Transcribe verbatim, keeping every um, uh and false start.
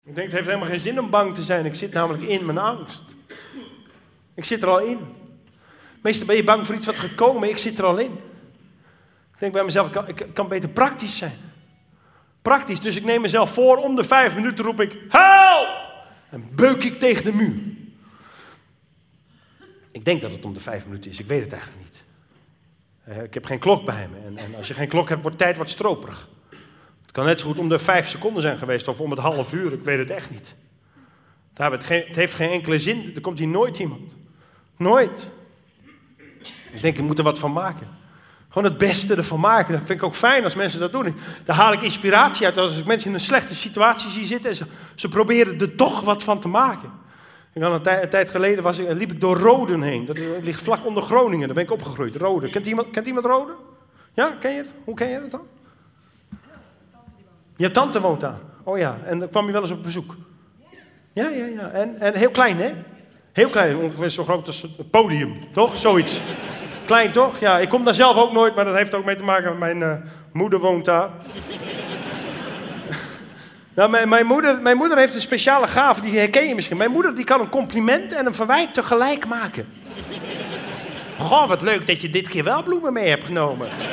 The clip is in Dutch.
Ik denk, het heeft helemaal geen zin om bang te zijn. Ik zit namelijk in mijn angst. Ik zit er al in. Meestal ben je bang voor iets wat gaat komen. Ik zit er al in. Ik denk bij mezelf, ik kan, ik kan beter praktisch zijn. Praktisch. Dus ik neem mezelf voor. Om de vijf minuten roep ik, help! En beuk ik tegen de muur. Ik denk dat het om de vijf minuten is. Ik weet het eigenlijk niet. Uh, ik heb geen klok bij me. En, en als je geen klok hebt, wordt tijd wat stroperig. Het kan net zo goed om de vijf seconden zijn geweest. Of om het half uur. Ik weet het echt niet. Het heeft geen enkele zin. Er komt hier nooit iemand. Nooit. Ik denk, ik moet er wat van maken. Gewoon het beste ervan maken. Dat vind ik ook fijn als mensen dat doen. Daar haal ik inspiratie uit. Als ik mensen in een slechte situatie zie zitten. En ze, ze proberen er toch wat van te maken. Ik had een, tij, een tijd geleden was, liep ik door Roden heen. Dat ligt vlak onder Groningen. Daar ben ik opgegroeid. Roden. Kent iemand, kent iemand Roden? Ja, ken je het? Hoe ken je het dan? Je tante woont daar. Oh ja, en dan kwam je wel eens op bezoek. Ja, ja, ja. En, en heel klein, hè? Heel klein, ongeveer zo groot als het podium. Toch? Zoiets. Klein, toch? Ja, ik kom daar zelf ook nooit, maar dat heeft ook mee te maken met mijn uh, moeder woont daar. Nou, mijn, mijn, moeder, mijn moeder heeft een speciale gave, die herken je misschien. Mijn moeder die kan een compliment en een verwijt tegelijk maken. Goh, wat leuk dat je dit keer wel bloemen mee hebt genomen.